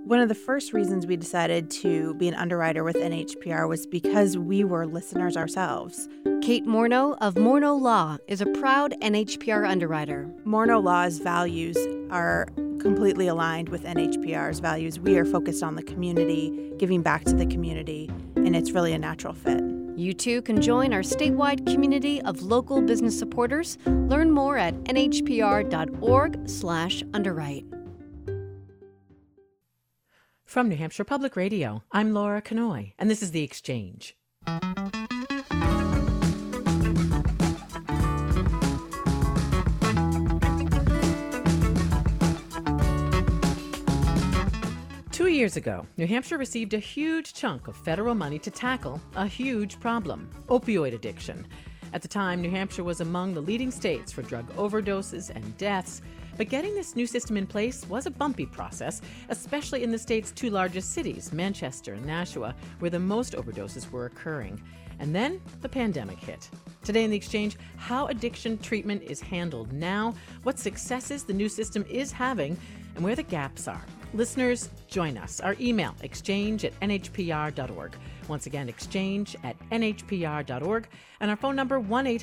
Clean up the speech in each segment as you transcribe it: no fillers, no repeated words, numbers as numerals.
One of the first reasons we decided to be an underwriter with NHPR was because we were listeners ourselves. Kate Morneau of Morneau Law is a proud NHPR underwriter. Morneau Law's values are completely aligned with NHPR's values. We are focused on the community, giving back to the community, and it's really a natural fit. You too can join our statewide community of local business supporters. Learn more at nhpr.org/underwrite. From New Hampshire Public Radio, I'm Laura Kanoy, and this is The Exchange. Two years ago, New Hampshire received a huge chunk of federal money to tackle a huge problem, opioid addiction. At the time, New Hampshire was among the leading states for drug overdoses and deaths, but getting this new system in place was a bumpy process, especially in the state's two largest cities, Manchester and Nashua, where the most overdoses were occurring. And then the pandemic hit. Today in The Exchange, how addiction treatment is handled now, what successes the new system is having, and where the gaps are. Listeners, join us. Our email, exchange@nhpr.org. Once again, exchange@nhpr.org. And our phone number,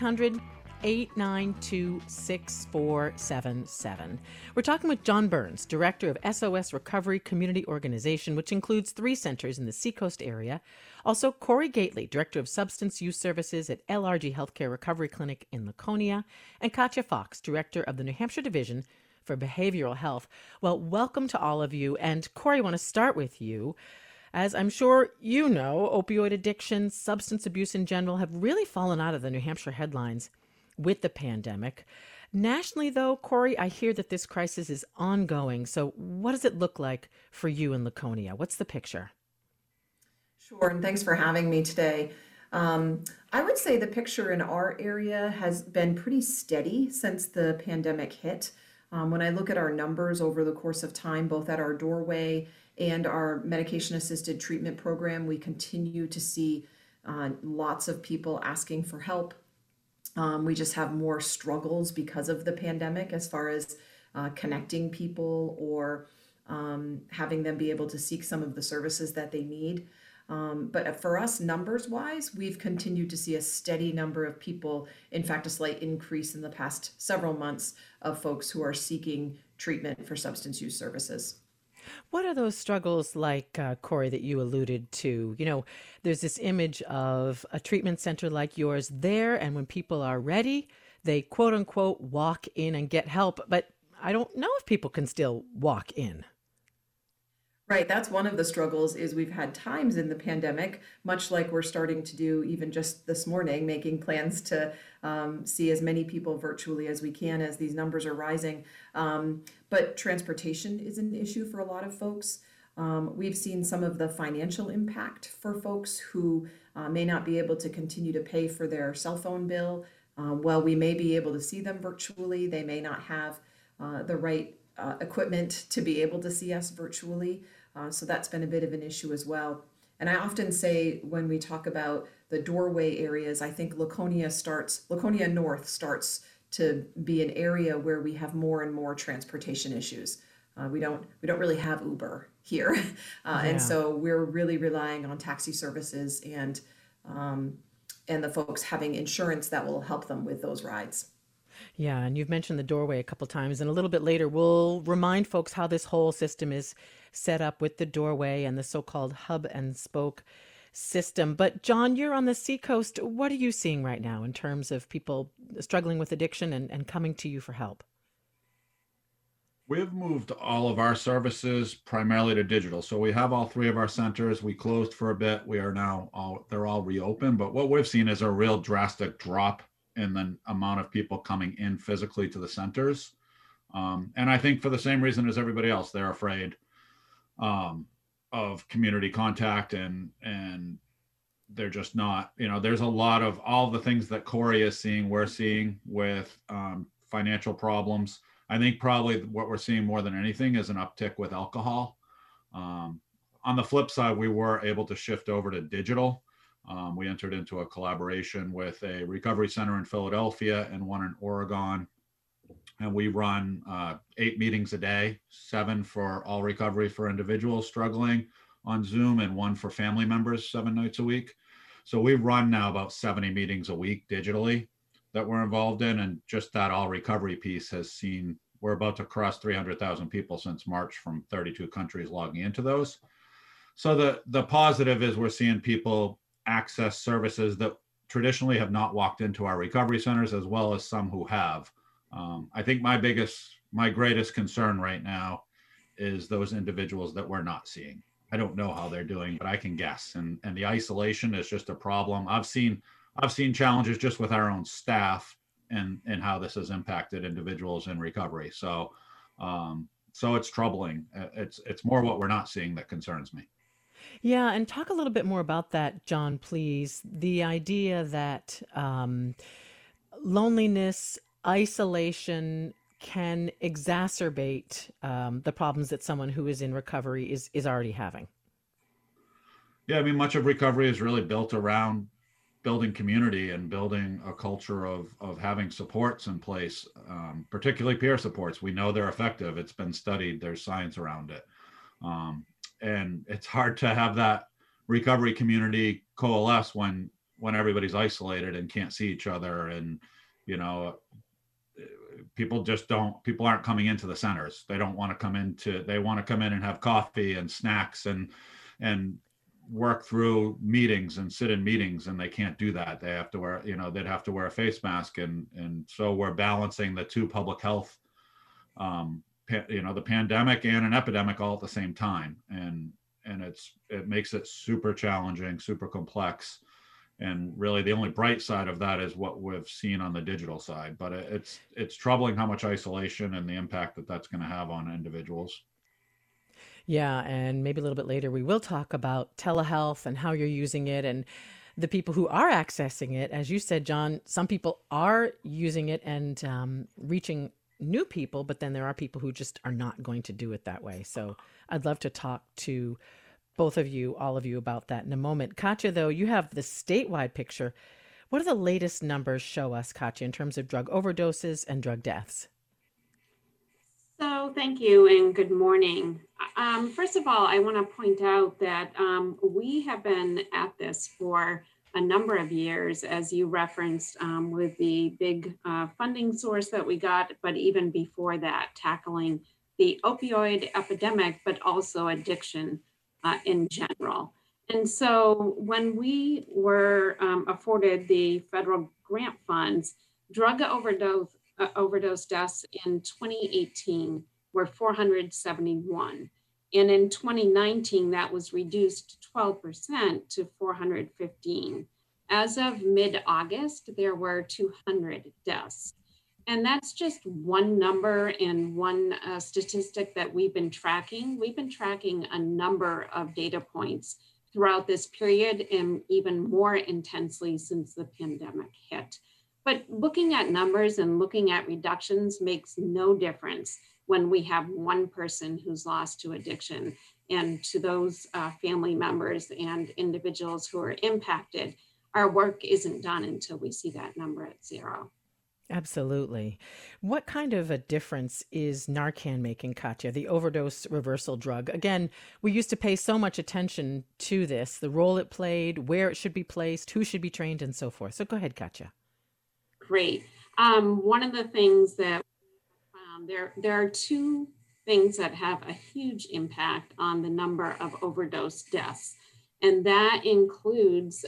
1-800-892-6477. We're talking with John Burns, director of SOS Recovery Community Organization, which includes 3 centers in the Seacoast area. Also, Corey Gately, director of Substance Use Services at LRG Healthcare Recovery Clinic in Laconia. And Katya Fox, director of the New Hampshire Division for Behavioral Health. Well, welcome to all of you. And Corey, I want to start with you. As I'm sure you know, opioid addiction, substance abuse in general have really fallen out of the New Hampshire headlines with the pandemic. Nationally, though, Corey, I hear that this crisis is ongoing. So what does it look like for you in Laconia? What's the picture? Sure, and thanks for having me today. I would say the picture in our area has been pretty steady since the pandemic hit. When I look at our numbers over the course of time, both at our doorway and our medication-assisted treatment program, we continue to see lots of people asking for help. We just have more struggles because of the pandemic as far as connecting people or having them be able to seek some of the services that they need. But for us, numbers-wise, we've continued to see a steady number of people, in fact, a slight increase in the past several months of folks who are seeking treatment for substance use services. What are those struggles like, Corey, that you alluded to? You know, there's this image of a treatment center like yours there, and when people are ready, they quote unquote walk in and get help. But I don't know if people can still walk in. Right, that's one of the struggles is we've had times in the pandemic, much like we're starting to do even just this morning, making plans to see as many people virtually as we can as these numbers are rising. But transportation is an issue for a lot of folks. We've seen some of the financial impact for folks who may not be able to continue to pay for their cell phone bill. While we may be able to see them virtually, they may not have the right equipment to be able to see us virtually. So that's been a bit of an issue as well. And I often say when we talk about the doorway areas, I think Laconia North starts to be an area where we have more and more transportation issues. We don't really have Uber here. And so we're really relying on taxi services and the folks having insurance that will help them with those rides. Yeah, and you've mentioned the doorway a couple times, and a little bit later we'll remind folks how this whole system is set up with the doorway and the so-called hub and spoke system. But John, you're on the Seacoast. What are you seeing right now in terms of people struggling with addiction and coming to you for help? We've moved all of our services primarily to digital. So we have all 3 of our centers. We closed for a bit. We are now they're all reopened. But what we've seen is a real drastic drop in the amount of people coming in physically to the centers. And I think for the same reason as everybody else, they're afraid of community contact and they're just not, there's a lot of all the things that Corey is seeing, we're seeing with financial problems. I think probably what we're seeing more than anything is an uptick with alcohol. On the flip side, we were able to shift over to digital. We entered into a collaboration with a recovery center in Philadelphia and one in Oregon and we run 8 meetings a day, 7 for all recovery for individuals struggling on Zoom, and 1 for family members 7 nights a week. So we run now about 70 meetings a week digitally that we're involved in, and just that all recovery piece has seen, we're about to cross 300,000 people since March from 32 countries logging into those. So the positive is we're seeing people access services that traditionally have not walked into our recovery centers, as well as some who have. I think my greatest concern right now is those individuals that we're not seeing. I don't know how they're doing, but I can guess. And the isolation is just a problem. I've seen challenges just with our own staff and how this has impacted individuals in recovery. So it's troubling. It's more what we're not seeing that concerns me. Yeah, and talk a little bit more about that, John, please. The idea that loneliness, isolation can exacerbate the problems that someone who is in recovery is already having. Yeah, I mean, much of recovery is really built around building community and building a culture of having supports in place, particularly peer supports. We know they're effective. It's been studied. There's science around it. And it's hard to have that recovery community coalesce when everybody's isolated and can't see each other. And, you know, people aren't coming into the centers. They don't want to come they want to come in and have coffee and snacks and work through meetings and sit in meetings, and they can't do that. They have to wear, they'd have to wear a face mask. And so we're balancing the two public health, the pandemic and an epidemic all at the same time. And it makes it super challenging, super complex. And really the only bright side of that is what we've seen on the digital side, but it's troubling how much isolation and the impact that that's going to have on individuals. Yeah, and maybe a little bit later we will talk about telehealth and how you're using it and the people who are accessing it. As you said, John, some people are using it and reaching new people, but then there are people who just are not going to do it that way. So I'd love to talk to both of you, all of you, about that in a moment. Katya, though, you have the statewide picture. What do the latest numbers show us, Katya, in terms of drug overdoses and drug deaths? So thank you and good morning. First of all, I want to point out that we have been at this for a number of years, as you referenced, with the big funding source that we got, but even before that, tackling the opioid epidemic, but also addiction in general. And so when we were afforded the federal grant funds, drug overdose deaths in 2018 were 471. And in 2019, that was reduced 12% to 415. As of mid-August, there were 200 deaths. And that's just one number and one statistic that we've been tracking. We've been tracking a number of data points throughout this period, and even more intensely since the pandemic hit. But looking at numbers and looking at reductions makes no difference when we have one person who's lost to addiction, and to those family members and individuals who are impacted. Our work isn't done until we see that number at 0. Absolutely. What kind of a difference is Narcan making, Katya, the overdose reversal drug? Again, we used to pay so much attention to this, the role it played, where it should be placed, who should be trained, and so forth. So go ahead, Katya. Great. One of the things that there are two things that have a huge impact on the number of overdose deaths. And that includes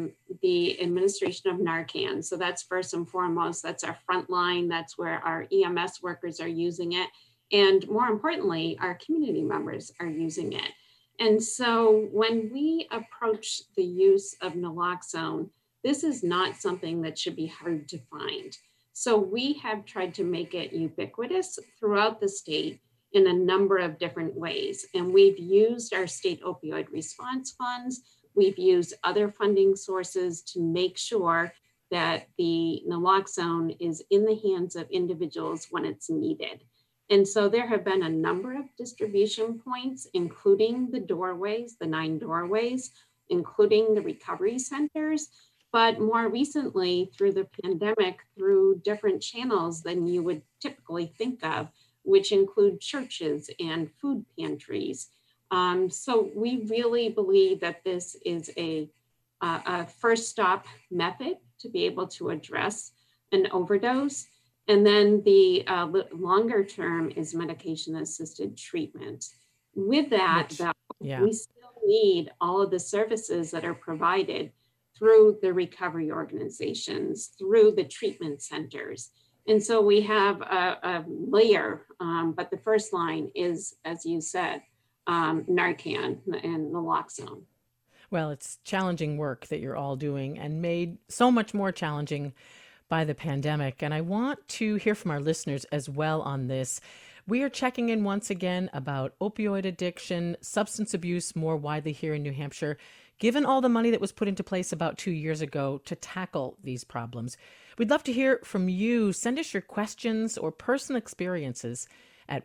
the administration of Narcan. So that's first and foremost, that's our front line. That's where our EMS workers are using it. And more importantly, our community members are using it. And so when we approach the use of naloxone, this is not something that should be hard to find. So we have tried to make it ubiquitous throughout the state in a number of different ways. And we've used our state opioid response funds. We've used other funding sources to make sure that the naloxone is in the hands of individuals when it's needed. And so there have been a number of distribution points, including the doorways, the 9 doorways, including the recovery centers. But more recently, through the pandemic, through different channels than you would typically think of, which include churches and food pantries. So we really believe that this is a first stop method to be able to address an overdose. And then the longer term is medication assisted treatment. With that, we still need all of the services that are provided through the recovery organizations, through the treatment centers. And so we have a layer, but the first line is, as you said, Narcan and naloxone. Well, it's challenging work that you're all doing and made so much more challenging by the pandemic. And I want to hear from our listeners as well on this. We are checking in once again about opioid addiction, substance abuse more widely here in New Hampshire, given all the money that was put into place about 2 years ago to tackle these problems. We'd love to hear from you. Send us your questions or personal experiences at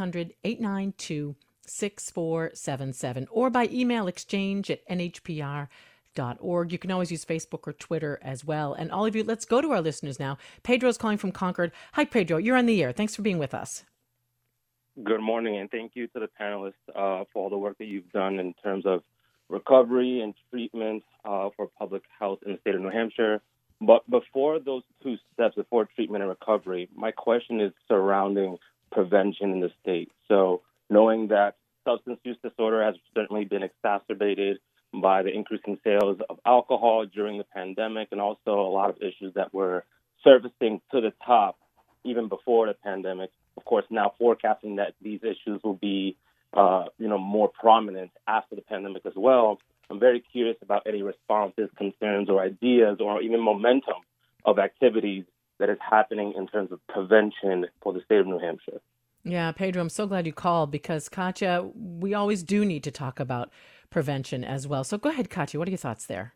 1-800-892-6477 or by email exchange@nhpr.org. You can always use Facebook or Twitter as well. And all of you, let's go to our listeners now. Pedro's calling from Concord. Hi, Pedro. You're on the air. Thanks for being with us. Good morning, and thank you to the panelists for all the work that you've done in terms of recovery and treatment for public health in the state of New Hampshire. But before those two steps, before treatment and recovery, my question is surrounding prevention in the state. So knowing that substance use disorder has certainly been exacerbated by the increasing sales of alcohol during the pandemic, and also a lot of issues that were surfacing to the top even before the pandemic. Of course, now forecasting that these issues will be, more prominent after the pandemic as well. I'm very curious about any responses, concerns, or ideas, or even momentum of activities that is happening in terms of prevention for the state of New Hampshire. Yeah, Pedro, I'm so glad you called because, Katya, we always do need to talk about prevention as well. So go ahead, Katya. What are your thoughts there?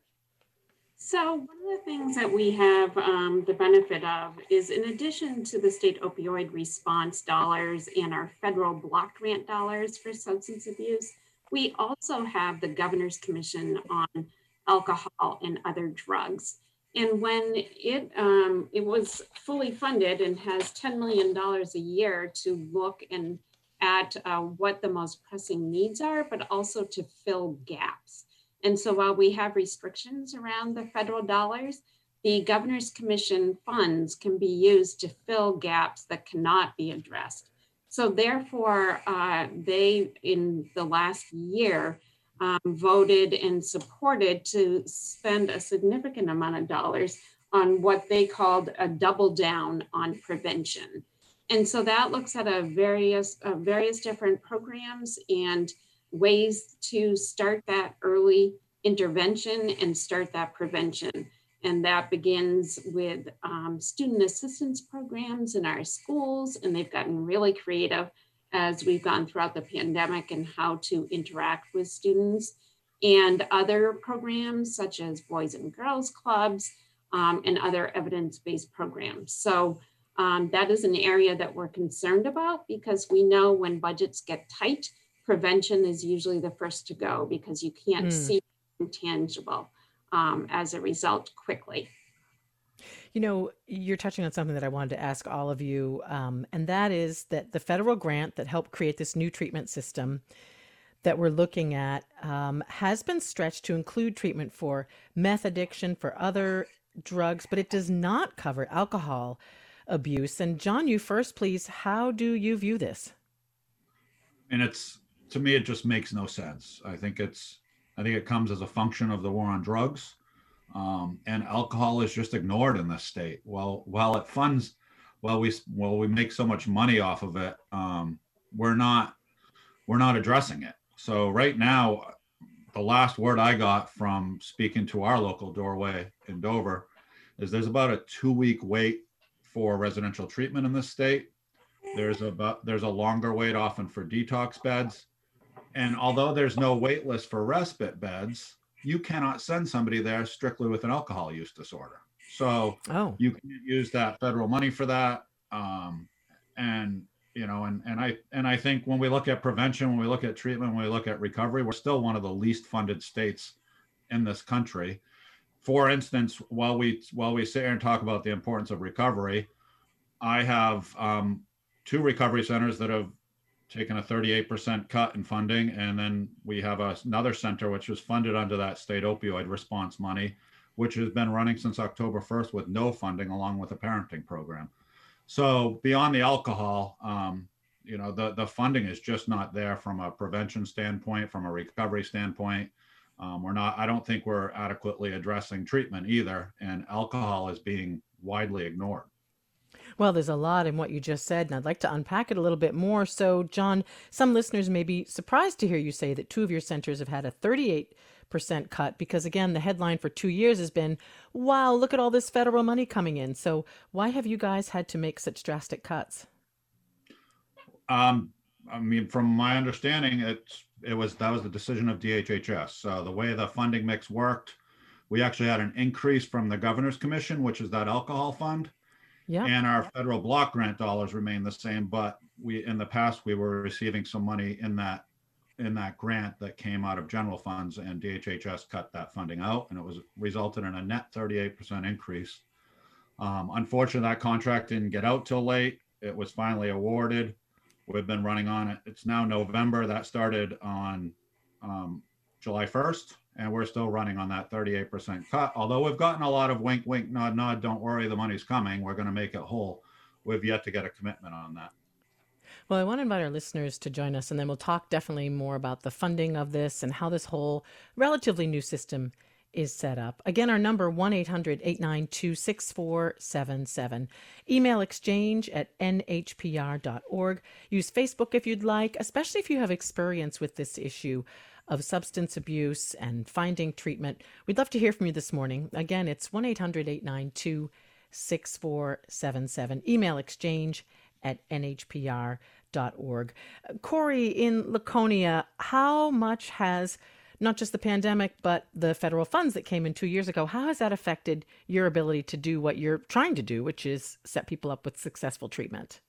So one of the things that we have the benefit of is, in addition to the state opioid response dollars and our federal block grant dollars for substance abuse, we also have the Governor's Commission on Alcohol and Other Drugs. And when it was fully funded and has $10 million a year to look at what the most pressing needs are, but also to fill gaps. And so while we have restrictions around the federal dollars, the Governor's Commission funds can be used to fill gaps that cannot be addressed. So therefore, they, in the last year, voted and supported to spend a significant amount of dollars on what they called a double down on prevention. And so that looks at various different programs and ways to start that early intervention and start that prevention. And that begins with student assistance programs in our schools. And they've gotten really creative as we've gone throughout the pandemic and how to interact with students, and other programs such as Boys and Girls Clubs and other evidence-based programs. So that is an area that we're concerned about because we know when budgets get tight, prevention is usually the first to go because you can't see intangible as a result quickly. You know, you're touching on something that I wanted to ask all of you, and that is that the federal grant that helped create this new treatment system that we're looking at has been stretched to include treatment for meth addiction, for other drugs, but it does not cover alcohol abuse. And John, you first, please. How do you view this? And to me, it just makes no sense. I think it comes as a function of the war on drugs. And alcohol is just ignored in this state. While we make so much money off of it, we're not addressing it. So right now, the last word I got from speaking to our local doorway in Dover is there's about a 2-week wait for residential treatment in this state. There's a longer wait often for detox beds. And although there's no wait list for respite beds, you cannot send somebody there strictly with an alcohol use disorder. So you can't use that federal money for that. And I think when we look at prevention, when we look at treatment, when we look at recovery, we're still one of the least funded states in this country. for instance, while we sit here and talk about the importance of recovery, I have 2 recovery centers that have taken a 38% cut in funding, and then we have another center which was funded under that state opioid response money, which has been running since October 1st with no funding, along with a parenting program. So beyond the alcohol, the funding is just not there from a prevention standpoint, from a recovery standpoint. I don't think we're adequately addressing treatment either, and alcohol is being widely ignored. Well, there's a lot in what you just said, and I'd like to unpack it a little bit more. So, John, some listeners may be surprised to hear you say that 2 of your centers have had a 38% cut, because again, the headline for 2 years has been, wow, look at all this federal money coming in. So why have you guys had to make such drastic cuts? From my understanding, that was the decision of DHHS. So the way the funding mix worked, we actually had an increase from the Governor's Commission, which is that alcohol fund. Yeah. And our federal block grant dollars remain the same, but in the past we were receiving some money in that grant that came out of general funds, and DHHS cut that funding out, and it resulted in a net 38% increase. Unfortunately, that contract didn't get out till late. It was finally awarded. We've been running on it. It's now November. That started on July 1st. And we're still running on that 38% cut. Although we've gotten a lot of wink, wink, nod, nod, don't worry, the money's coming, we're going to make it whole. We've yet to get a commitment on that. Well, I want to invite our listeners to join us, and then we'll talk definitely more about the funding of this and how this whole relatively new system is set up. Again, our number, 1-800-892-6477. Email exchange@nhpr.org. Use Facebook if you'd like, especially if you have experience with this issue of substance abuse and finding treatment. We'd love to hear from you this morning. Again, it's 1-800-892-6477. Email exchange@nhpr.org. Corey, in Laconia, how much has not just the pandemic, but the federal funds that came in 2 years ago, how has that affected your ability to do what you're trying to do, which is set people up with successful treatment?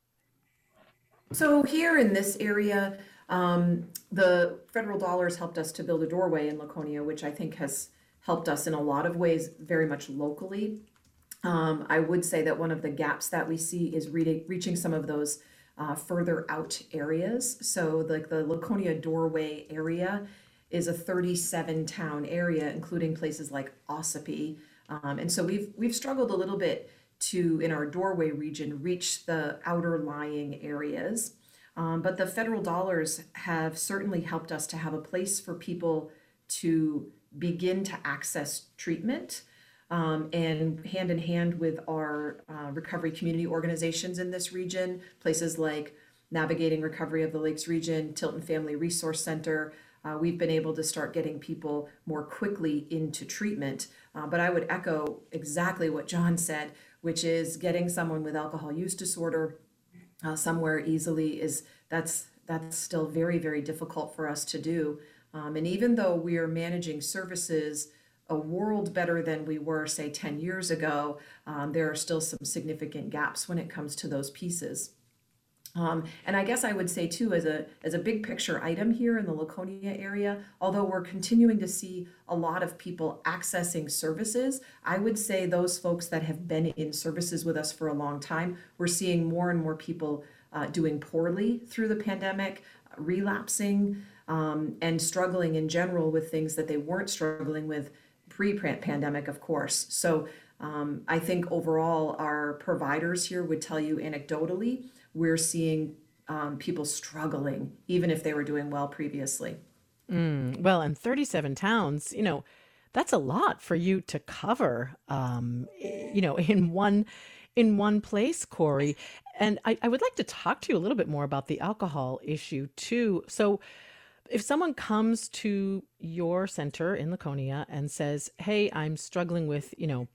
So here in this area, the federal dollars helped us to build a doorway in Laconia, which I think has helped us in a lot of ways, very much locally. I would say that one of the gaps that we see is reaching some of those further out areas. So like the Laconia doorway area is a 37 town area, including places like Ossipee. And so we've struggled a little bit to, in our doorway region, reach the outer lying areas. But the federal dollars have certainly helped us to have a place for people to begin to access treatment. And hand in hand with our recovery community organizations in this region, places like Navigating Recovery of the Lakes Region, Tilton Family Resource Center, we've been able to start getting people more quickly into treatment. But I would echo exactly what John said, which is getting someone with alcohol use disorder somewhere easily that's still very, very difficult for us to do. And even though we are managing services a world better than we were, say, 10 years ago, there are still some significant gaps when it comes to those pieces. And I guess I would say too, as a big picture item here in the Laconia area, although we're continuing to see a lot of people accessing services, I would say those folks that have been in services with us for a long time, we're seeing more and more people doing poorly through the pandemic, relapsing, and struggling in general with things that they weren't struggling with pre-pandemic, of course. So I think overall our providers here would tell you anecdotally, we're seeing people struggling, even if they were doing well previously. Well, and 37 towns, that's a lot for you to cover, in one place, Corey. And I would like to talk to you a little bit more about the alcohol issue too. So if someone comes to your center in Laconia and says, hey, I'm struggling with,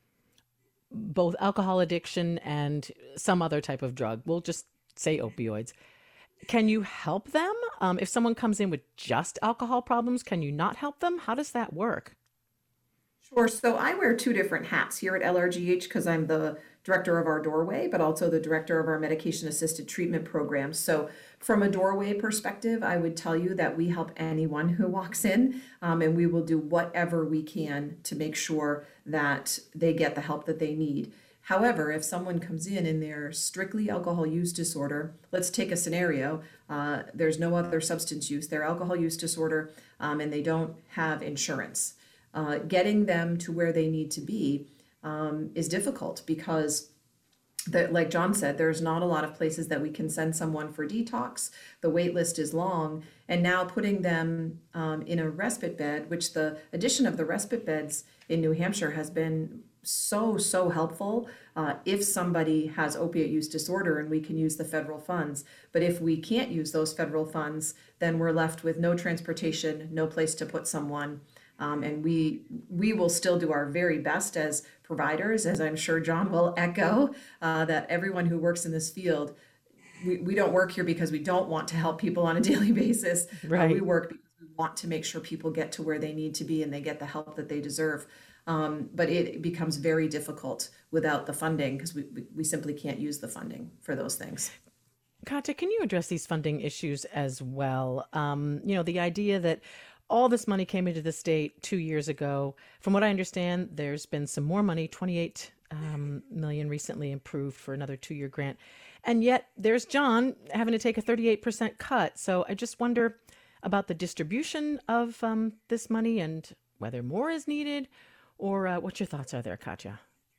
both alcohol addiction and some other type of drug, we'll just say opioids. Can you help them? If someone comes in with just alcohol problems, can you not help them? How does that work? Sure. So I wear two different hats here at LRGH because I'm the director of our Doorway, but also the director of our medication assisted treatment program. So from a Doorway perspective, I would tell you that we help anyone who walks in, and we will do whatever we can to make sure that they get the help that they need. However, if someone comes in and they're strictly alcohol use disorder, let's take a scenario, there's no other substance use, they're alcohol use disorder, and they don't have insurance. Getting them to where they need to be is difficult because like John said, there's not a lot of places that we can send someone for detox. The wait list is long, and now putting them in a respite bed, which the addition of the respite beds in New Hampshire has been so helpful if somebody has opiate use disorder and we can use the federal funds. But if we can't use those federal funds, then we're left with no transportation, no place to put someone. And we will still do our very best as providers, as I'm sure John will echo, that everyone who works in this field, we don't work here because we don't want to help people on a daily basis. Right. We work because we want to make sure people get to where they need to be and they get the help that they deserve. But it becomes very difficult without the funding because we simply can't use the funding for those things. Katja, can you address these funding issues as well? The idea that all this money came into the state 2 years ago. From what I understand, there's been some more money, $28 million recently approved for another 2-year grant. And yet there's John having to take a 38% cut. So I just wonder about the distribution of this money and whether more is needed, or what your thoughts are there, Katja.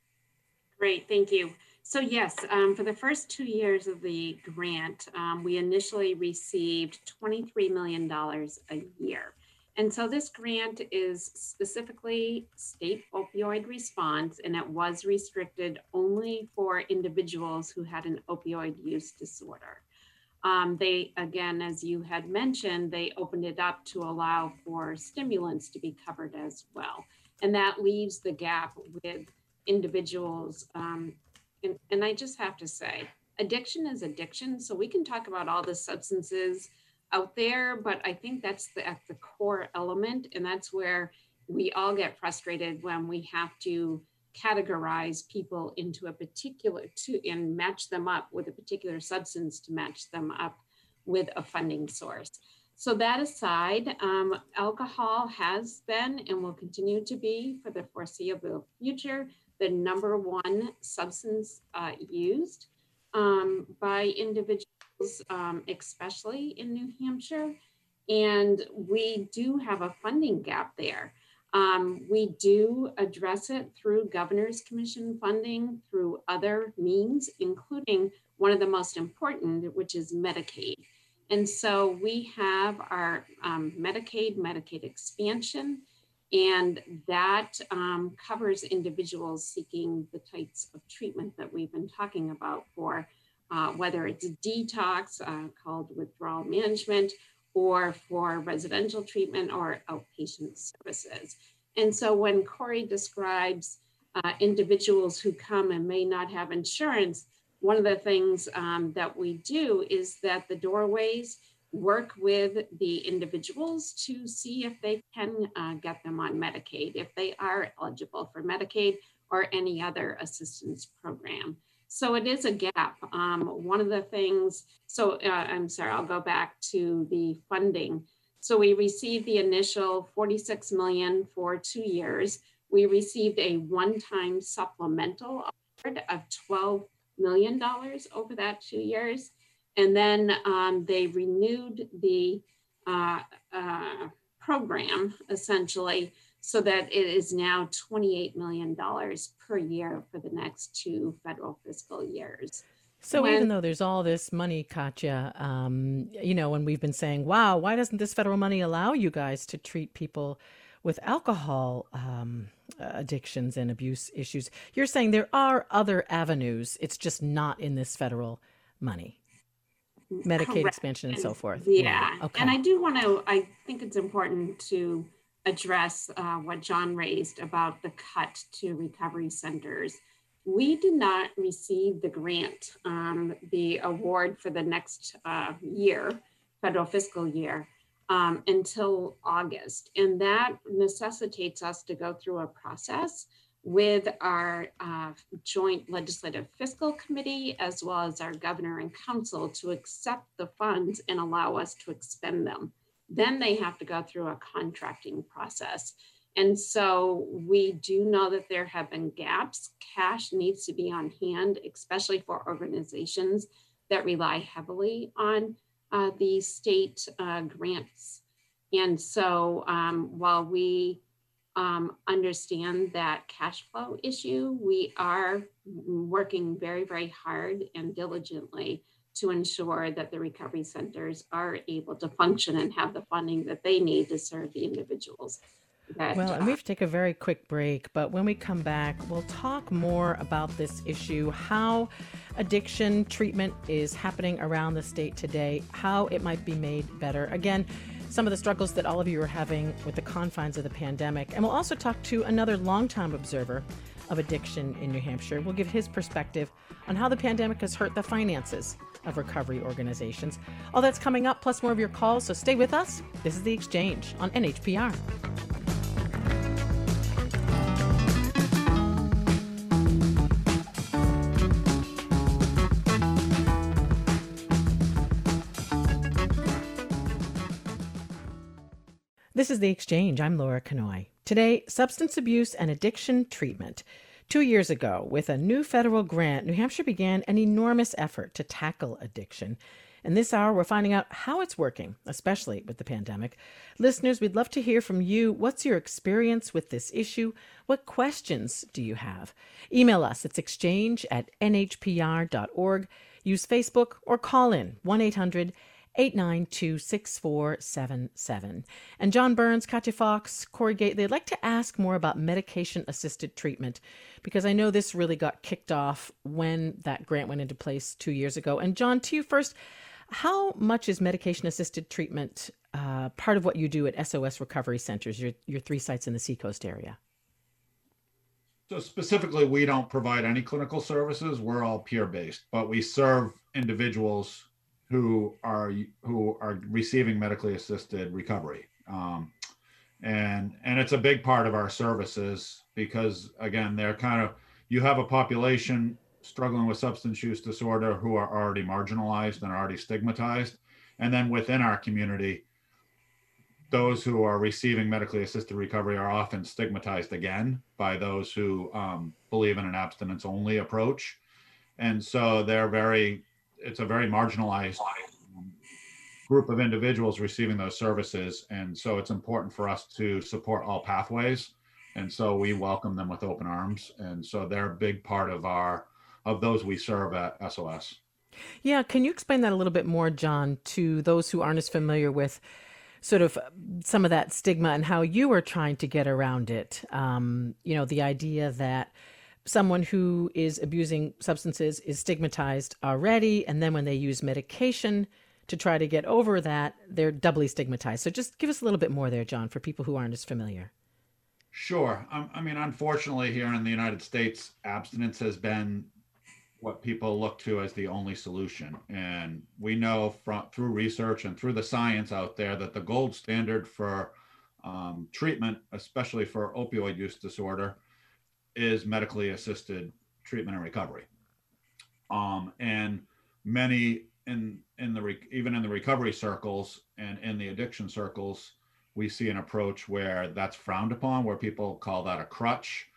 Great, thank you. So yes, for the first 2 years of the grant, we initially received $23 million a year. And so this grant is specifically state opioid response, and it was restricted only for individuals who had an opioid use disorder. They, again, as you had mentioned, they opened it up to allow for stimulants to be covered as well. And that leaves the gap with individuals. And I just have to say, addiction is addiction. So we can talk about all the substances out there, but I think that's at the core element. And that's where we all get frustrated when we have to categorize people into a particular and match them up with a particular substance to match them up with a funding source. So that aside, alcohol has been and will continue to be for the foreseeable future the number one substance used by individuals, especially in New Hampshire. And we do have a funding gap there. We do address it through Governor's Commission funding, through other means, including one of the most important, which is Medicaid. And so we have our Medicaid expansion, and that covers individuals seeking the types of treatment that we've been talking about for whether it's detox called withdrawal management, or for residential treatment or outpatient services. And so when Corey describes individuals who come and may not have insurance, one of the things that we do is that the Doorways work with the individuals to see if they can get them on Medicaid, if they are eligible for Medicaid or any other assistance program. So it is a gap. One of the things, I'll go back to the funding. So we received the initial $46 million for 2 years. We received a one-time supplemental award of $12 million over that 2 years. And then they renewed the program essentially so that it is now $28 million per year for the next 2 federal fiscal years. So even though there's all this money, Katja, when we've been saying, wow, why doesn't this federal money allow you guys to treat people with alcohol addictions and abuse issues? You're saying there are other avenues. It's just not in this federal money. Medicaid Correct. Expansion and so forth. Yeah. Right. Okay. And I think it's important to address what John raised about the cut to recovery centers. We did not receive the grant, the award for the next year, federal fiscal year, until August. And that necessitates us to go through a process with our joint legislative fiscal committee, as well as our governor and council, to accept the funds and allow us to expend them. Then they have to go through a contracting process. And so we do know that there have been gaps. Cash needs to be on hand, especially for organizations that rely heavily on the state grants. And so while we understand that cash flow issue, we are working very, very hard and diligently to ensure that the recovery centers are able to function and have the funding that they need to serve the individuals. Well, and we have to take a very quick break, but when we come back, we'll talk more about this issue, how addiction treatment is happening around the state today, how it might be made better. Again, some of the struggles that all of you are having with the confines of the pandemic. And we'll also talk to another longtime observer of addiction in New Hampshire. We'll give his perspective on how the pandemic has hurt the finances of recovery organizations. All that's coming up, plus more of your calls, so stay with us. This is The Exchange on NHPR. This is The Exchange. I'm Laura Kanoy. Today, substance abuse and addiction treatment. 2 years ago, with a new federal grant, New Hampshire began an enormous effort to tackle addiction. And this hour, we're finding out how it's working, especially with the pandemic. Listeners, we'd love to hear from you. What's your experience with this issue? What questions do you have? Email us. It's exchange@nhpr.org. Use Facebook or call in 1-800-892-6477. And John Burns, Katya Fox, Corey Gate, they'd like to ask more about medication-assisted treatment, because I know this really got kicked off when that grant went into place 2 years ago. And John, to you first, how much is medication-assisted treatment part of what you do at SOS Recovery Centers, your 3 sites in the Seacoast area? So specifically, we don't provide any clinical services. We're all peer-based, but we serve individuals who are receiving medically assisted recovery. And it's a big part of our services because, again, you have a population struggling with substance use disorder who are already marginalized and already stigmatized. And then within our community, those who are receiving medically assisted recovery are often stigmatized again by those who believe in an abstinence only approach. And so it's a very marginalized group of individuals receiving those services. And so it's important for us to support all pathways. And so we welcome them with open arms. And so they're a big part of those we serve at SOS. Yeah. Can you explain that a little bit more, John, to those who aren't as familiar with sort of some of that stigma and how you are trying to get around it? The idea that someone who is abusing substances is stigmatized already, and then when they use medication to try to get over that, they're doubly stigmatized. So just give us a little bit more there, John, for people who aren't as familiar. Sure. Unfortunately, here in the United States, abstinence has been what people look to as the only solution. And we know through research and through the science out there that the gold standard for treatment, especially for opioid use disorder, is medically assisted treatment and recovery. And many even in the recovery circles and in the addiction circles, we see an approach where that's frowned upon, where people call that a crutch.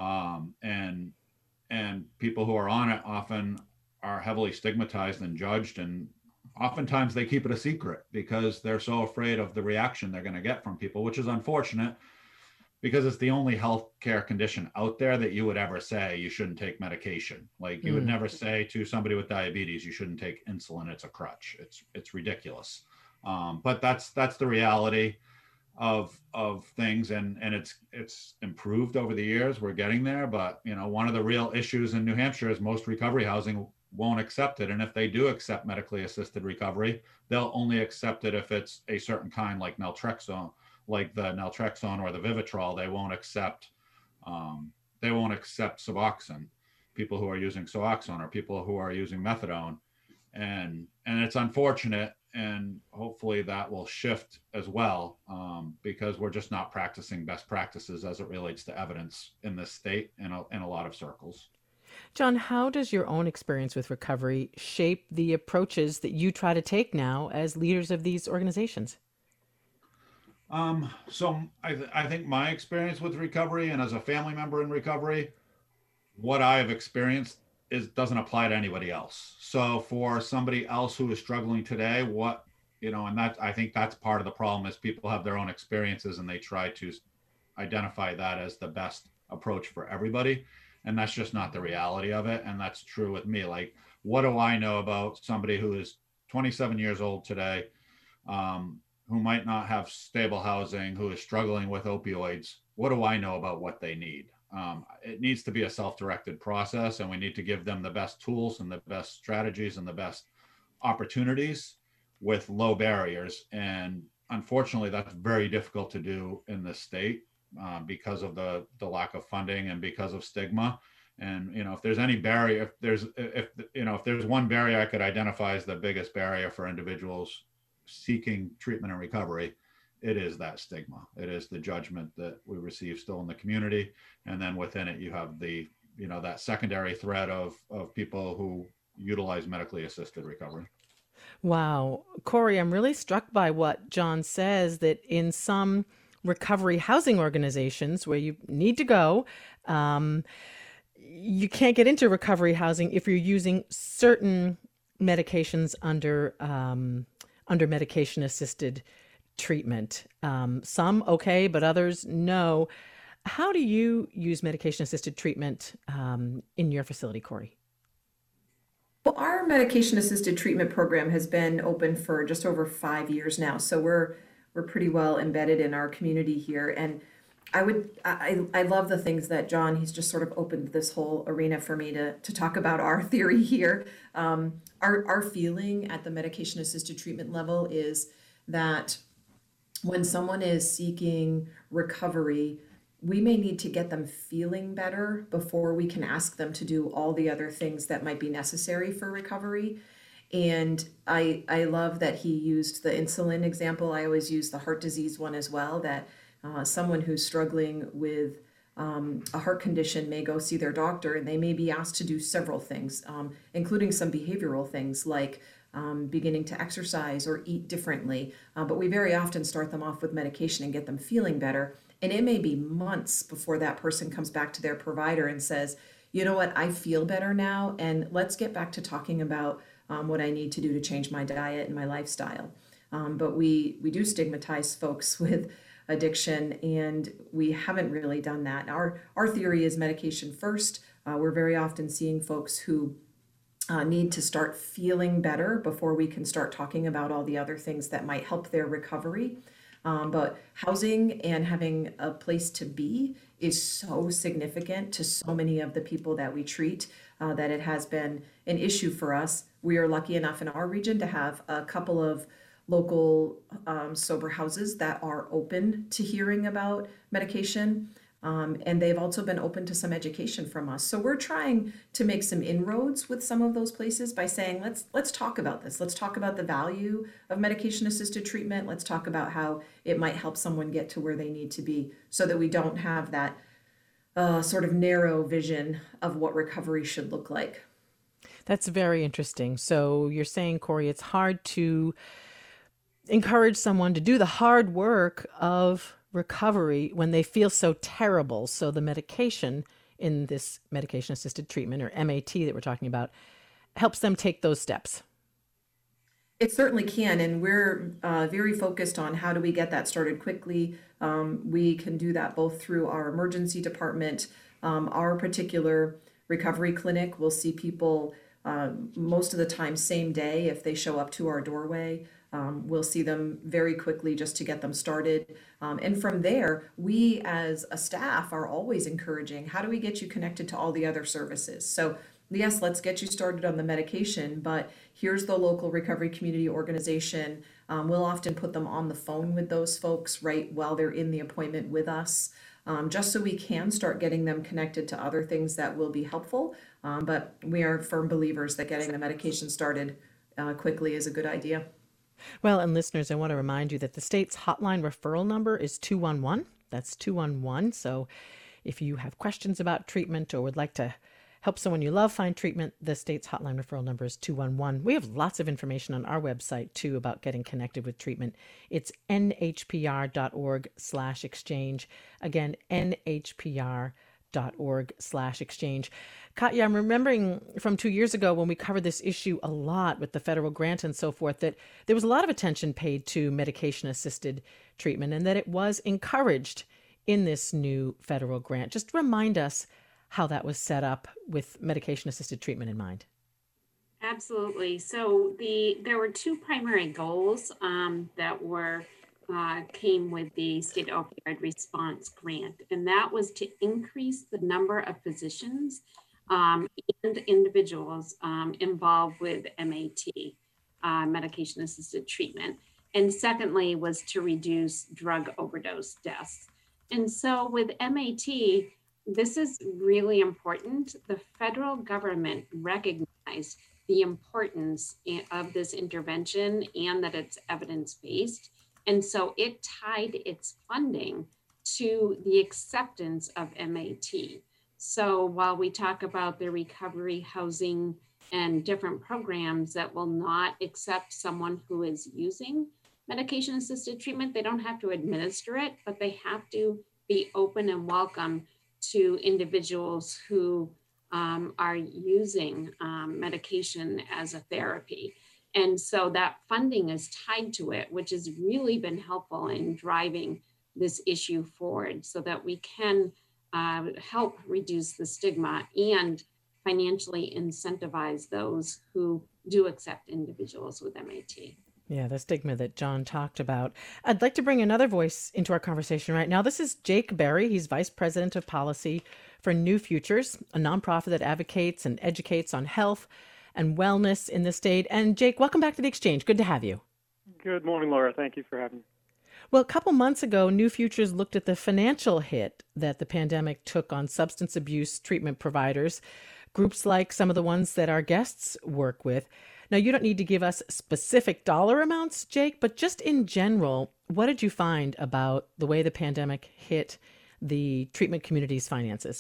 And people who are on it often are heavily stigmatized and judged. And oftentimes they keep it a secret because they're so afraid of the reaction they're going to get from people, which is unfortunate, because it's the only healthcare condition out there that you would ever say you shouldn't take medication. Like you would never say to somebody with diabetes, you shouldn't take insulin. It's a crutch. It's ridiculous. But that's the reality of things. And it's improved over the years. We're getting there. But, one of the real issues in New Hampshire is most recovery housing won't accept it. And if they do accept medically assisted recovery, they'll only accept it if it's a certain kind, like naltrexone. Like the naltrexone or the Vivitrol. They won't accept Suboxone, people who are using Suboxone or people who are using methadone. And it's unfortunate. and hopefully that will shift as well, because we're just not practicing best practices as it relates to evidence in this state in a lot of circles. John, how does your own experience with recovery shape the approaches that you try to take now as leaders of these organizations? So I think my experience with recovery and as a family member in recovery, what I have experienced doesn't apply to anybody else. So for somebody else who is struggling today, and that, I think that's part of the problem, is people have their own experiences and they try to identify that as the best approach for everybody. And that's just not the reality of it. And that's true with me. Like, what do I know about somebody who is 27 years old today, who might not have stable housing, who is struggling with opioids? What do I know about what they need? It needs to be a self-directed process, and we need to give them the best tools and the best strategies and the best opportunities with low barriers. And unfortunately, that's very difficult to do in this state, because of the lack of funding and because of stigma. And if there's any barrier, if there's one barrier I could identify as the biggest barrier for individuals seeking treatment and recovery, it is that stigma. It is the judgment that we receive still in the community. And then within it, you have that secondary threat of people who utilize medically assisted recovery. Wow. Corey, I'm really struck by what John says, that in some recovery housing organizations where you need to go, you can't get into recovery housing if you're using certain medications under medication assisted treatment. Some okay, but others no. How do you use medication assisted treatment in your facility, Corey? Well, our medication assisted treatment program has been open for just over 5 years now. So we're pretty well embedded in our community here. And I love the things that he's just sort of opened this whole arena for me to talk about our theory here. Our feeling at the medication assisted treatment level is that when someone is seeking recovery, we may need to get them feeling better before we can ask them to do all the other things that might be necessary for recovery. And I love that he used the insulin example. I always use the heart disease one as well, that someone who's struggling with a heart condition may go see their doctor and they may be asked to do several things, including some behavioral things like beginning to exercise or eat differently. But we very often start them off with medication and get them feeling better. And it may be months before that person comes back to their provider and says, you know what, I feel better now, and let's get back to talking about what I need to do to change my diet and my lifestyle. But we do stigmatize folks with addiction, and we haven't really done that. Our theory is medication first. We're very often seeing folks who need to start feeling better before we can start talking about all the other things that might help their recovery. But housing and having a place to be is so significant to so many of the people that we treat that it has been an issue for us. We are lucky enough in our region to have a couple of local sober houses that are open to hearing about medication. And they've also been open to some education from us. So we're trying to make some inroads with some of those places by saying, let's talk about this. Let's talk about the value of medication-assisted treatment. Let's talk about how it might help someone get to where they need to be so that we don't have that sort of narrow vision of what recovery should look like. That's very interesting. So you're saying, Corey, it's hard to encourage someone to do the hard work of recovery when they feel so terrible. So the medication in this medication-assisted treatment, or MAT that we're talking about, helps them take those steps. It certainly can, and we're very focused on how do we get that started quickly. We can do that both through our emergency department. Our particular recovery clinic will see people most of the time same day if they show up to our doorway. We'll see them very quickly just to get them started. And from there, we as a staff are always encouraging, how do we get you connected to all the other services? So yes, let's get you started on the medication, but here's the local recovery community organization. We'll often put them on the phone with those folks right while they're in the appointment with us, just so we can start getting them connected to other things that will be helpful. But we are firm believers that getting the medication started quickly is a good idea. Well, and listeners, I want to remind you that the state's hotline referral number is 211. That's 211. So if you have questions about treatment or would like to help someone you love find treatment, the state's hotline referral number is 211. We have lots of information on our website, too, about getting connected with treatment. It's nhpr.org/exchange. Again, nhpr.org/exchange. Katya, I'm remembering from 2 years ago when we covered this issue a lot with the federal grant and so forth, that there was a lot of attention paid to medication-assisted treatment and that it was encouraged in this new federal grant. Just remind us how that was set up with medication-assisted treatment in mind. Absolutely. So there were two primary goals that came with the state opioid response grant, and that was to increase the number of physicians and individuals involved with MAT, medication-assisted treatment, and secondly was to reduce drug overdose deaths. And so with MAT, this is really important. The federal government recognized the importance of this intervention and that it's evidence-based. And so it tied its funding to the acceptance of MAT. So while we talk about the recovery housing and different programs that will not accept someone who is using medication-assisted treatment, they don't have to administer it, but they have to be open and welcome to individuals who are using medication as a therapy. And so that funding is tied to it, which has really been helpful in driving this issue forward so that we can help reduce the stigma and financially incentivize those who do accept individuals with MAT. Yeah, the stigma that John talked about. I'd like to bring another voice into our conversation right now. This is Jake Berry. He's Vice President of Policy for New Futures, a nonprofit that advocates and educates on health and wellness in the state. And Jake, welcome back to the Exchange. Good to have you. Good morning, Laura. Thank you for having me. Well, a couple months ago, New Futures looked at the financial hit that the pandemic took on substance abuse treatment providers, groups like some of the ones that our guests work with. Now, you don't need to give us specific dollar amounts, Jake, but just in general, what did you find about the way the pandemic hit the treatment community's finances?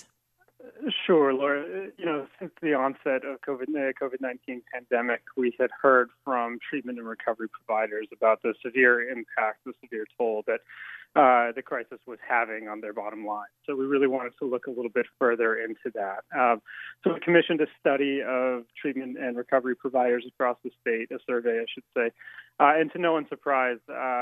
Sure, Laura. Since the onset of COVID-19 pandemic, we had heard from treatment and recovery providers about the severe impact, the severe toll that the crisis was having on their bottom line. So we really wanted to look a little bit further into that. So we commissioned a study of treatment and recovery providers across the state, a survey, I should say. And to no one's surprise,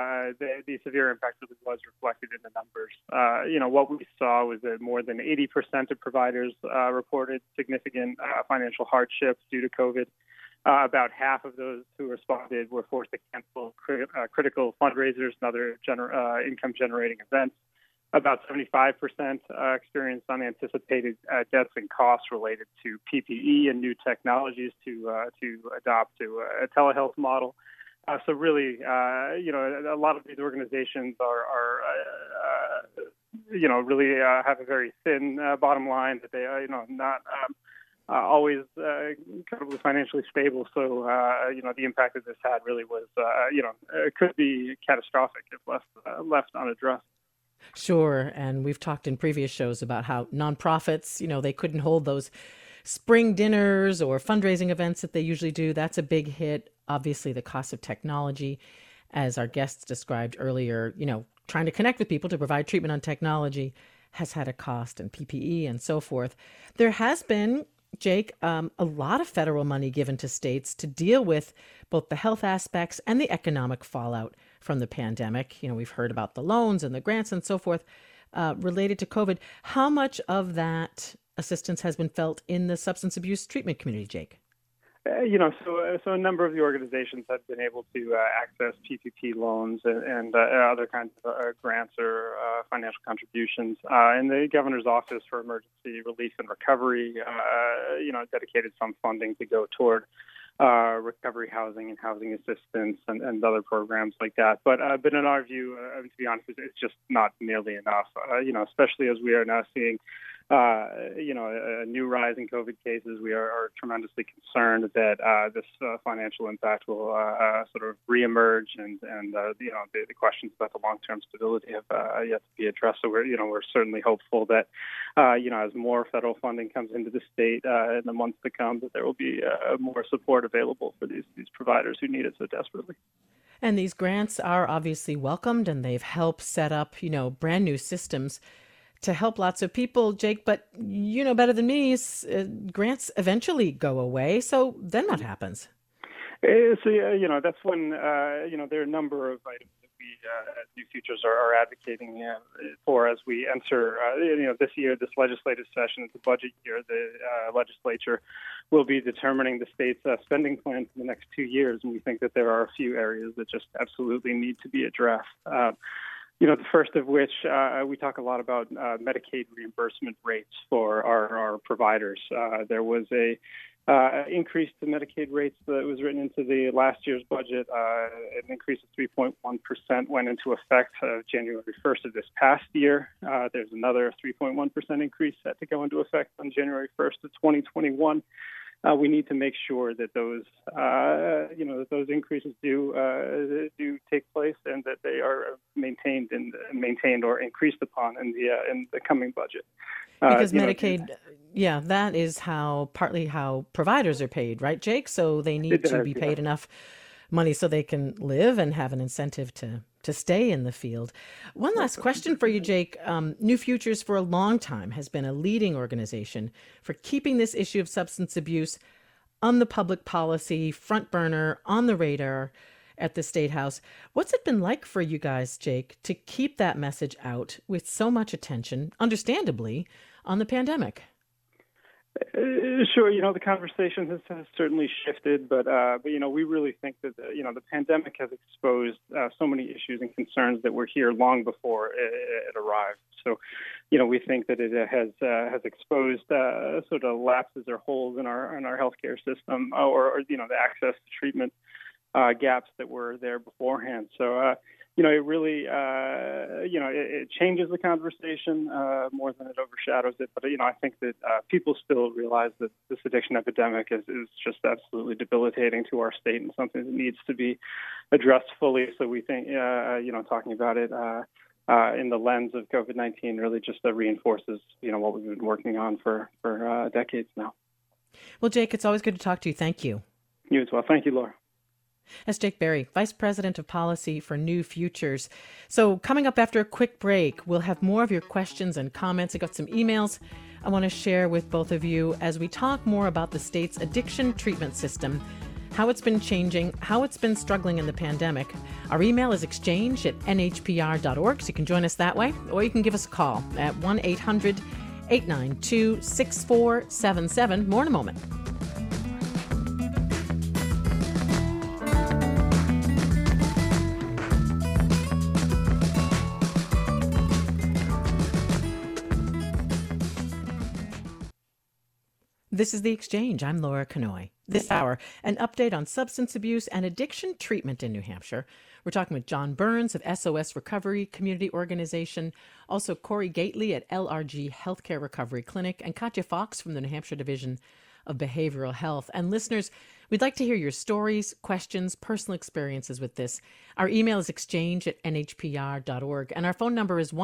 the severe impact really was reflected in the numbers. What we saw was that more than 80% of providers reported significant financial hardships due to COVID. About half of those who responded were forced to cancel critical fundraisers and other income-generating events. About 75% experienced unanticipated deaths and costs related to PPE and new technologies to adopt to a telehealth model. So really, a lot of these organizations are really have a very thin bottom line that they not always incredibly financially stable. So, the impact that this had really was, it could be catastrophic if left unaddressed. Sure. And we've talked in previous shows about how nonprofits, they couldn't hold those spring dinners or fundraising events that they usually do. That's a big hit. Obviously, the cost of technology, as our guests described earlier, trying to connect with people to provide treatment on technology has had a cost, and PPE and so forth. There has been, Jake, a lot of federal money given to states to deal with both the health aspects and the economic fallout from the pandemic. We've heard about the loans and the grants and so forth related to COVID. How much of that assistance has been felt in the substance abuse treatment community, Jake? So a number of the organizations have been able to access PPP loans and other kinds of grants or financial contributions. And the Governor's Office for Emergency Relief and Recovery, dedicated some funding to go toward recovery housing and housing assistance and other programs like that. But in our view, to be honest, it's just not nearly enough, especially as we are now seeing a new rise in COVID cases, we are tremendously concerned that this financial impact will sort of reemerge, and the questions about the long-term stability have yet to be addressed. So we're certainly hopeful that as more federal funding comes into the state in the months to come, that there will be more support available for these providers who need it so desperately. And these grants are obviously welcomed, and they've helped set up, brand new systems to help lots of people, Jake. But you know better than me, grants eventually go away. So then what happens? So that's when there are a number of items that we at New Futures are advocating for as we enter this year, this legislative session. It's a budget year. The legislature will be determining the state's spending plan for the next 2 years, and we think that there are a few areas that just absolutely need to be addressed. The first of which we talk a lot about Medicaid reimbursement rates for our providers. There was a increase to Medicaid rates that was written into the last year's budget. An increase of 3.1% went into effect January 1st of this past year. There's another 3.1% increase set to go into effect on January 1st of 2021. We need to make sure that those increases do take place, and that they are maintained or increased upon in the coming budget. Because Medicaid, that is partly how providers are paid, right, Jake? So they need to be paid enough money so they can live and have an incentive to stay in the field. One last question for you, Jake. New Futures for a long time has been a leading organization for keeping this issue of substance abuse on the public policy front burner, on the radar at the State House. What's it been like for you guys, Jake, to keep that message out with so much attention, understandably, on the pandemic? Sure, the conversation has certainly shifted, but we really think that the pandemic has exposed so many issues and concerns that were here long before it arrived. So, we think that it has exposed sort of lapses or holes in our healthcare system, or the access to treatment gaps that were there beforehand. So, it really, it changes the conversation more than it overshadows it. But, I think that people still realize that this addiction epidemic is just absolutely debilitating to our state, and something that needs to be addressed fully. So we think, talking about it in the lens of COVID-19 really just reinforces, what we've been working on for decades now. Well, Jake, it's always good to talk to you. Thank you. You as well. Thank you, Laura. That's Jake Berry, Vice President of Policy for New Futures. So coming up after a quick break, we'll have more of your questions and comments. I got some emails I want to share with both of you as we talk more about the state's addiction treatment system, how it's been changing, how it's been struggling in the pandemic. Our email is exchange@nhpr.org, so you can join us that way, or you can give us a call at 1-800-892-6477. More in a moment. This is The Exchange. I'm Laura Kanoy. This hour, an update on substance abuse and addiction treatment in New Hampshire. We're talking with John Burns of SOS Recovery Community Organization, also Corey Gately at LRG Healthcare Recovery Clinic, and Katya Fox from the New Hampshire Division of Behavioral Health. And listeners, we'd like to hear your stories, questions, personal experiences with this. Our email is exchange@nhpr.org, and our phone number is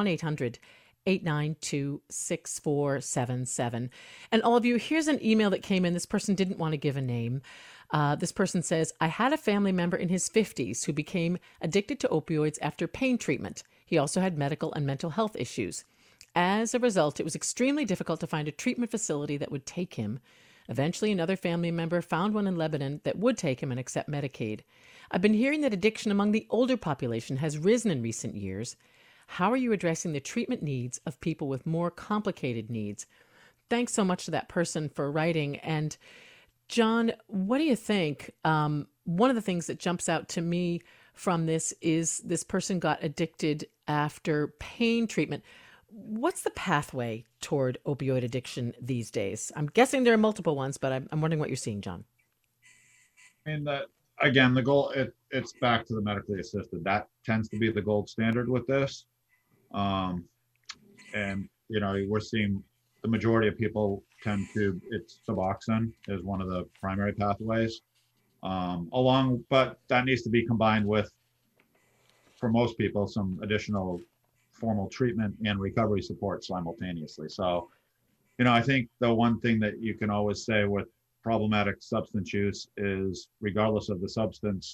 1-800-892-6477. And all of you, here's an email that came in. This person didn't want to give a name. This person says, I had a family member in his 50s who became addicted to opioids after pain treatment. He also had medical and mental health issues. As a result, it was extremely difficult to find a treatment facility that would take him. Eventually, another family member found one in Lebanon that would take him and accept Medicaid. I've been hearing that addiction among the older population has risen in recent years. How are you addressing the treatment needs of people with more complicated needs? Thanks so much to that person for writing. And John, what do you think? One of the things that jumps out to me from this is this person got addicted after pain treatment. What's the pathway toward opioid addiction these days? I'm guessing there are multiple ones, but I'm wondering what you're seeing, John. And again, the goal, it's back to the medically assisted. That tends to be the gold standard with this. And, we're seeing the majority of people tend to, it's Suboxone is one of the primary pathways. But that needs to be combined with, for most people, some additional formal treatment and recovery support simultaneously. So, I think the one thing that you can always say with problematic substance use is, regardless of the substance,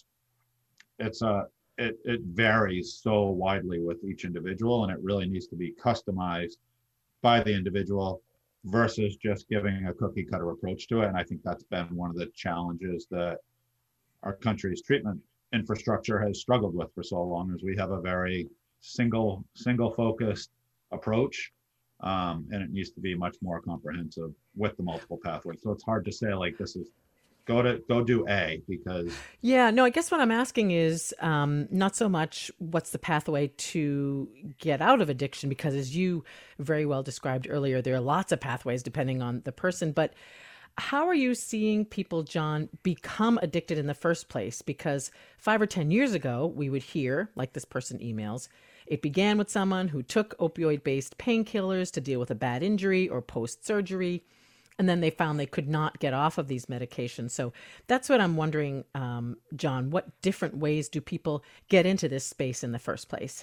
it varies so widely with each individual, and it really needs to be customized by the individual versus just giving a cookie cutter approach to it. And I think that's been one of the challenges that our country's treatment infrastructure has struggled with for so long, is we have a very single focused approach. And it needs to be much more comprehensive with the multiple pathways. So it's hard to say, like, this is go do A, because Yeah, no, I guess what I'm asking is not so much what's the pathway to get out of addiction, because as you very well described earlier, there are lots of pathways depending on the person. But how are you seeing people, John, become addicted in the first place? Because 5 or 10 years ago, we would hear, like this person emails, it began with someone who took opioid-based painkillers to deal with a bad injury or post-surgery, and then they found they could not get off of these medications. So that's what I'm wondering, John, what different ways do people get into this space in the first place?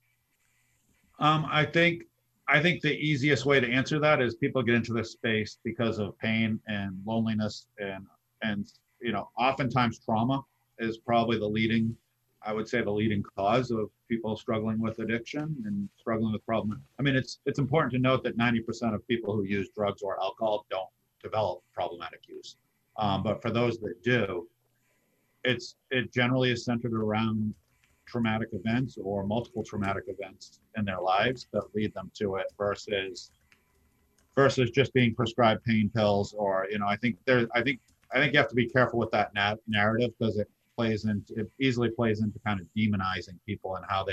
I think the easiest way to answer that is people get into this space because of pain and loneliness, and oftentimes trauma is probably the leading cause of people struggling with addiction and struggling with problem. I mean, it's important to note that 90% of people who use drugs or alcohol don't develop problematic use. But for those that do, it generally is centered around traumatic events or multiple traumatic events in their lives that lead them to it, versus just being prescribed pain pills. Or I think you have to be careful with that narrative, because it easily plays into kind of demonizing people and how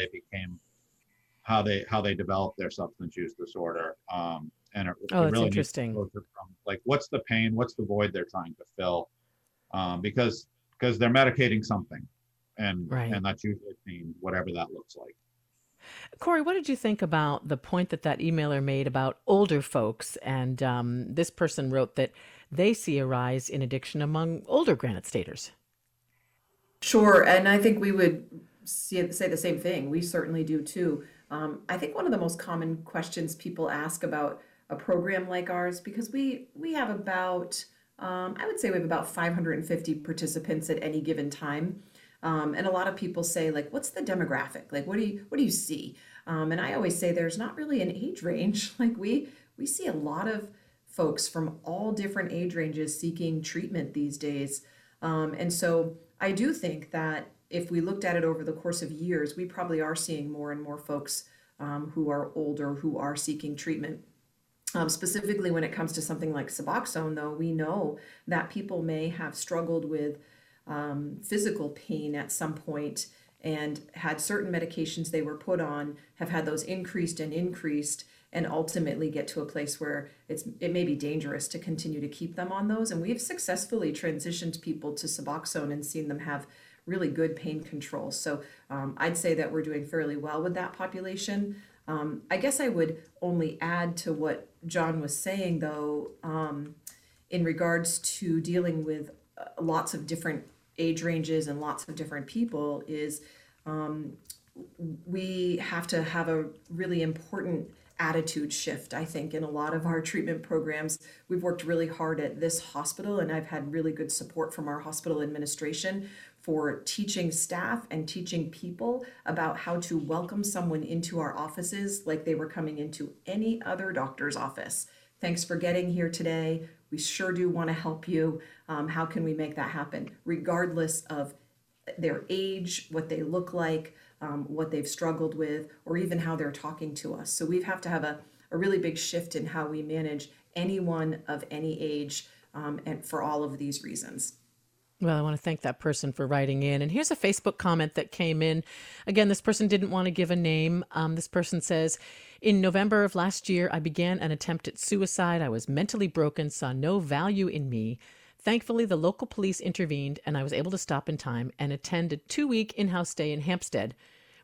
they develop their substance use disorder. And it that's really interesting. Needs to go from, like, what's the pain, what's the void they're trying to fill, because they're medicating something, and Right. and that's usually pain, whatever that looks like. Corey, what did you think about the point that emailer made about older folks? And this person wrote that they see a rise in addiction among older Granite Staters. Sure, and I think we would say the same thing. We certainly do too. I think one of the most common questions people ask about a program like ours, because we have about, I would say we have about 550 participants at any given time. And a lot of people say, like, what's the demographic? Like, what do you see? And I always say there's not really an age range. Like, we see a lot of folks from all different age ranges seeking treatment these days. And so I do think that if we looked at it over the course of years, we probably are seeing more and more folks who are older who are seeking treatment. Specifically when it comes to something like Suboxone, though, we know that people may have struggled with physical pain at some point and had certain medications they were put on, have had those increased, and ultimately get to a place where it may be dangerous to continue to keep them on those. And we've successfully transitioned people to Suboxone and seen them have really good pain control. So I'd say that we're doing fairly well with that population. I guess I would only add to what John was saying, though, in regards to dealing with lots of different age ranges and lots of different people, is we have to have a really important attitude shift. I think in a lot of our treatment programs, we've worked really hard at this hospital, and I've had really good support from our hospital administration for teaching staff and teaching people about how to welcome someone into our offices like they were coming into any other doctor's office. Thanks for getting here today. We sure do want to help you. How can we make that happen? Regardless of their age, what they look like, what they've struggled with, or even how they're talking to us. So we have to have a really big shift in how we manage anyone of any age, and for all of these reasons. Well, I want to thank that person for writing in. And here's a Facebook comment that came in. Again, this person didn't want to give a name. This person says, in November of last year, I began an attempt at suicide. I was mentally broken, saw no value in me. Thankfully, the local police intervened, and I was able to stop in time and attend a 2-week in-house stay in Hampstead,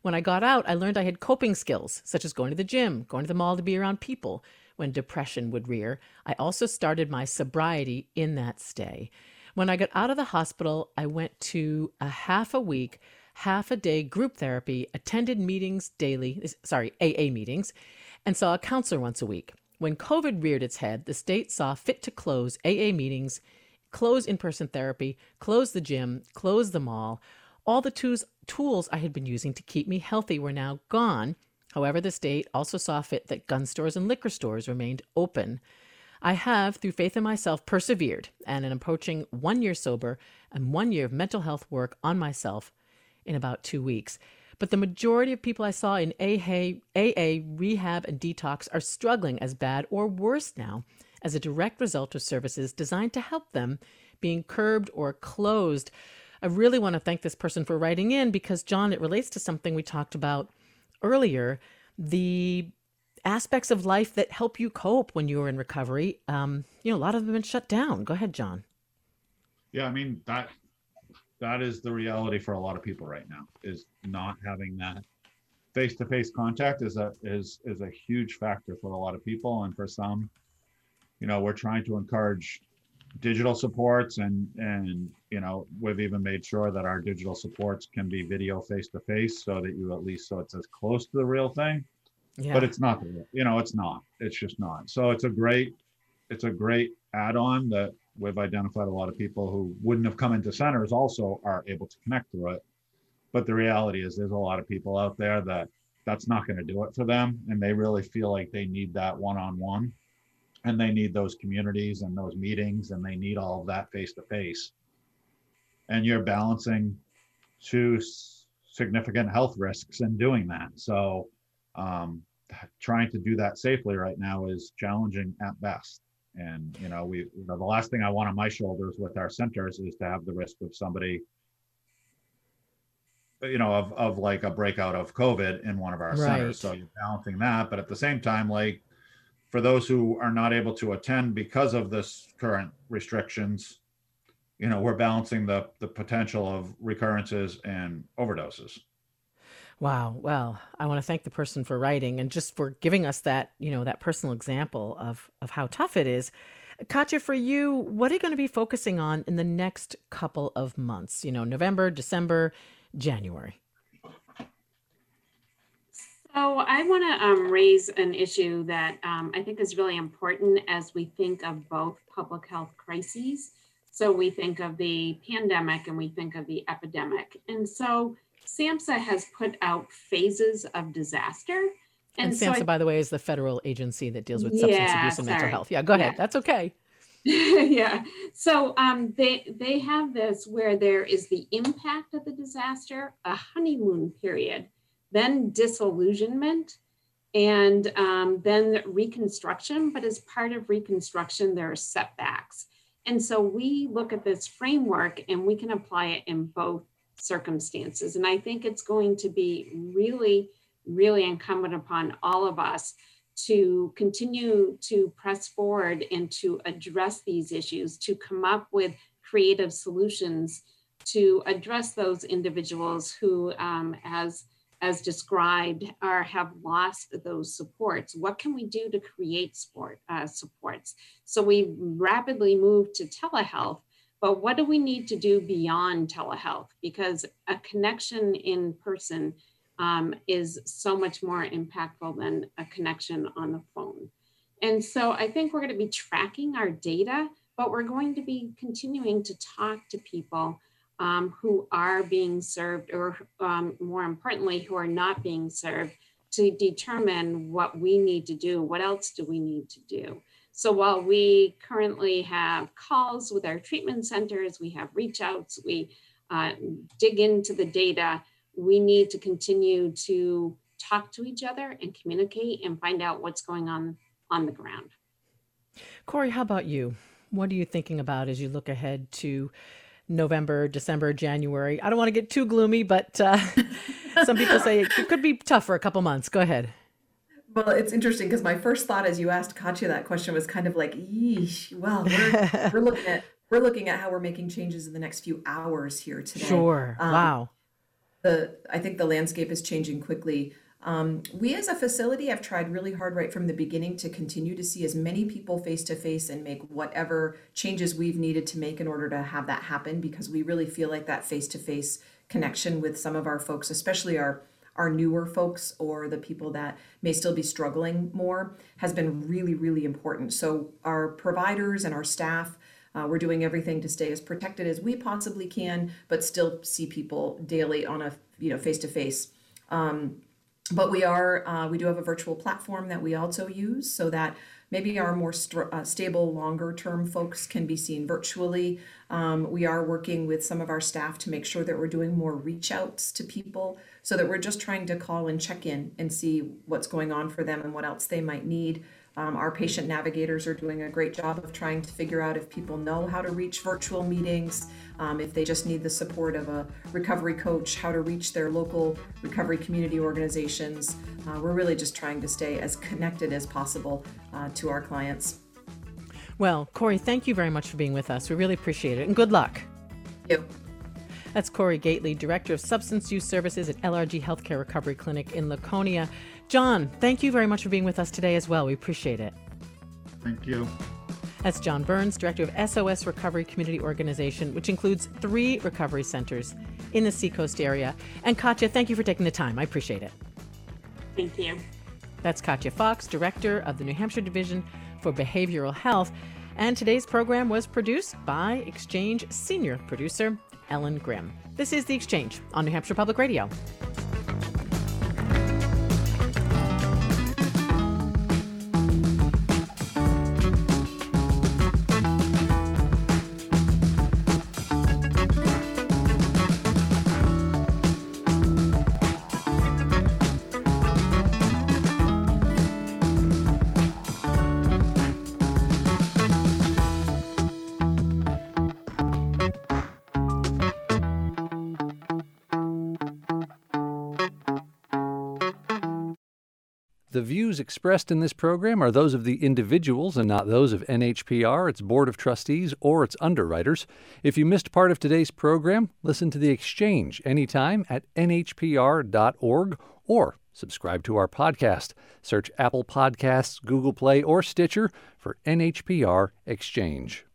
When I got out, I learned I had coping skills, such as going to the gym, going to the mall to be around people when depression would rear. I also started my sobriety in that stay. When I got out of the hospital, I went to a half a day group therapy, attended meetings daily, AA meetings, and saw a counselor once a week. When COVID reared its head, the state saw fit to close AA meetings, close in-person therapy, close the gym, close the mall. All the tools I had been using to keep me healthy were now gone. However, the state also saw fit that gun stores and liquor stores remained open. I have, through faith in myself, persevered and am approaching 1 year sober and 1 year of mental health work on myself in about 2 weeks. But the majority of people I saw in AA, rehab, and detox are struggling as bad or worse now as a direct result of services designed to help them being curbed or closed. I really want to thank this person for writing in because, John, it relates to something we talked about earlier, the aspects of life that help you cope when you're in recovery. A lot of them have been shut down. Go ahead, John. Yeah, I mean, that is the reality for a lot of people right now, is not having that face-to-face contact is a huge factor for a lot of people. And for some, we're trying to encourage digital supports and we've even made sure that our digital supports can be video face-to-face so that so it's as close to the real thing. Yeah. But it's not, it's just not. So it's a great add-on that we've identified. A lot of people who wouldn't have come into centers also are able to connect to it. But the reality is there's a lot of people out there that's not going to do it for them. And they really feel like they need that one-on-one, and they need those communities and those meetings, and they need all of that face-to-face. And you're balancing two significant health risks in doing that. So trying to do that safely right now is challenging at best. And, the last thing I want on my shoulders with our centers is to have the risk of somebody, of like a breakout of COVID in one of our centers. So you're balancing that. But at the same time, like for those who are not able to attend because of this current restrictions, we're balancing the potential of recurrences and overdoses. Wow. Well, I want to thank the person for writing and just for giving us that, that personal example of how tough it is. Katya, for you, what are you going to be focusing on in the next couple of months? November, December, January. So I want to raise an issue that I think is really important as we think of both public health crises. So we think of the pandemic and we think of the epidemic. And so SAMHSA has put out phases of disaster. And SAMHSA, by the way, is the federal agency that deals with substance abuse and mental health. Yeah, go ahead. That's okay. Yeah. So they have this where there is the impact of the disaster, a honeymoon period, then disillusionment, and then reconstruction. But as part of reconstruction, there are setbacks. And so we look at this framework and we can apply it in both circumstances. And I think it's going to be really, really incumbent upon all of us to continue to press forward and to address these issues, to come up with creative solutions to address those individuals who, as described, have lost those supports. What can we do to create supports? So we rapidly moved to telehealth, but what do we need to do beyond telehealth? Because a connection in person is so much more impactful than a connection on the phone. And so I think we're going to be tracking our data, but we're going to be continuing to talk to people who are being served, or more importantly, who are not being served, to determine what we need to do. What else do we need to do? So while we currently have calls with our treatment centers, we have reach outs, we dig into the data, we need to continue to talk to each other and communicate and find out what's going on the ground. Corey, how about you? What are you thinking about as you look ahead to November, December, January? I don't want to get too gloomy, but some people say it could be tough for a couple months. Go ahead. Well, it's interesting because my first thought as you asked Katya that question was kind of like, yeesh, well, we're looking at how we're making changes in the next few hours here today. Sure. Wow. I think the landscape is changing quickly. We as a facility have tried really hard right from the beginning to continue to see as many people face to face and make whatever changes we've needed to make in order to have that happen, because we really feel like that face to face connection with some of our folks, especially our newer folks or the people that may still be struggling more, has been really, really important. So our providers and our staff, we're doing everything to stay as protected as we possibly can, but still see people daily on a face to face. But we do have a virtual platform that we also use so that maybe our more stable, longer term folks can be seen virtually. We are working with some of our staff to make sure that we're doing more reach outs to people, so that we're just trying to call and check in and see what's going on for them and what else they might need. Our patient navigators are doing a great job of trying to figure out if people know how to reach virtual meetings, if they just need the support of a recovery coach, how to reach their local recovery community organizations. We're really just trying to stay as connected as possible to our clients. Well, Corey, thank you very much for being with us. We really appreciate it, and good luck. Thank you. That's Corey Gately, Director of Substance Use Services at LRG Healthcare Recovery Clinic in Laconia. John, thank you very much for being with us today as well. We appreciate it. Thank you. That's John Burns, Director of SOS Recovery Community Organization, which includes 3 recovery centers in the Seacoast area. And Katya, thank you for taking the time. I appreciate it. Thank you. That's Katya Fox, Director of the New Hampshire Division for Behavioral Health. And today's program was produced by Exchange Senior Producer Ellen Grimm. This is The Exchange on New Hampshire Public Radio. The views expressed in this program are those of the individuals and not those of NHPR, its Board of Trustees, or its underwriters. If you missed part of today's program, listen to The Exchange anytime at nhpr.org or subscribe to our podcast. Search Apple Podcasts, Google Play, or Stitcher for NHPR Exchange.